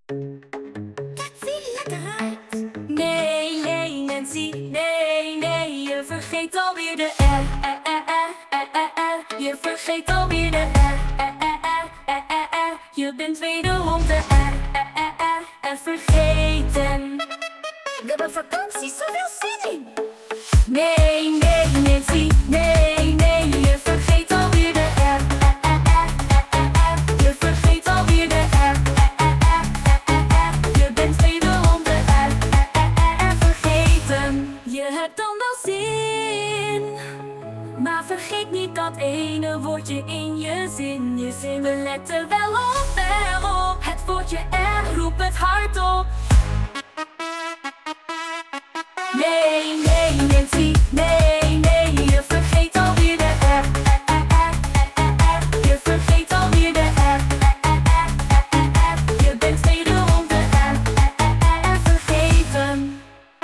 Zie lekker uit. Nee, nee, Nancy, nee, nee, je vergeet alweer de R. Je vergeet alweer de R. Je bent wederom de R vergeten. We hebben vakantie, zoveel zin in. Nee, nee, Nancy, nee, nee, je vergeet alweer de R. Je vergeet alweer de R. Je bent wederom de R vergeten. Je hebt dan wel zin, maar vergeet niet dat ene woordje in je zin. Je zin, we letten wel op erop. Het woordje R, roep het hardop. Nee, nee, Nancy, nee, nee, je vergeet alweer de R. Je vergeet alweer de R. Je bent wederom de R vergeten.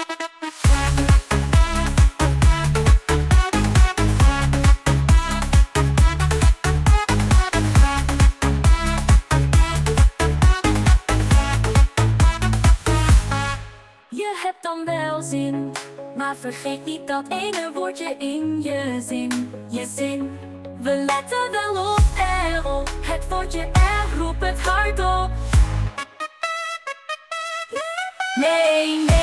Je hebt dan wel zin, maar vergeet niet dat ene woordje in je zin. Je zin, we letten wel op erop. Het woordje R, roep het hardop. Nee, nee.